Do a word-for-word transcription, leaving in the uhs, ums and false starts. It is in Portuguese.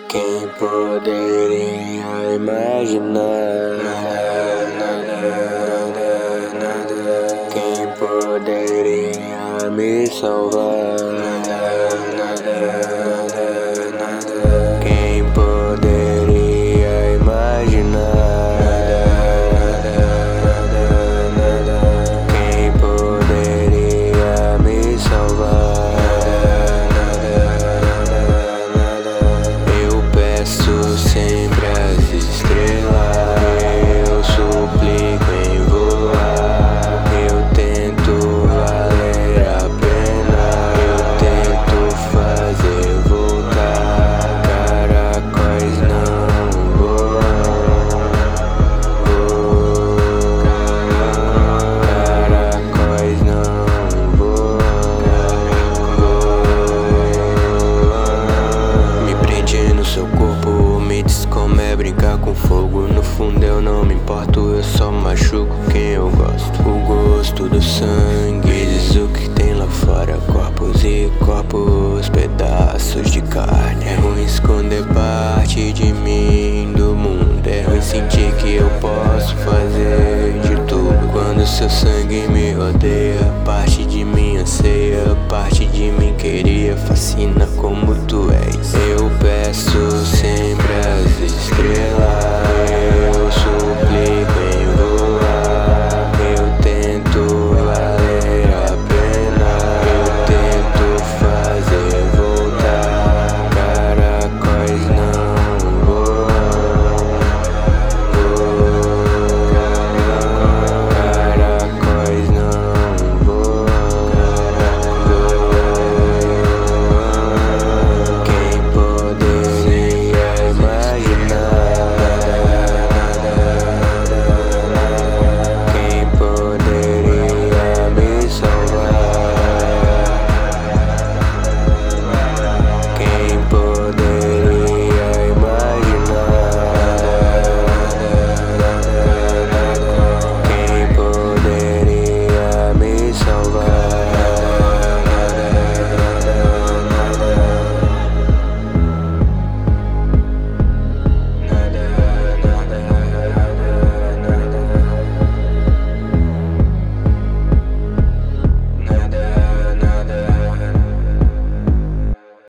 Quem poderia imaginar? Quem poderia me salvar? Quem poderia imaginar? Quem poderia me salvar? Eu peço sempre as estrelas, eu suplico em voar, eu tento valer a pena, eu tento fazer voltar. Caracóis não voam, voam. Caracóis não voam, voam. Me prende no seu corpo, me diz como é brincar com fogo. No fundo eu não me importo, eu só machuco quem eu gosto. O gosto do sangue diz o que tem lá fora. Corpos e corpos, pedaços de carne. É ruim esconder parte de mim do mundo. É ruim sentir que eu posso fazer de tudo. Quando seu sangue me rodeia, parte de mim anseia, parte de mim queria. Fascina como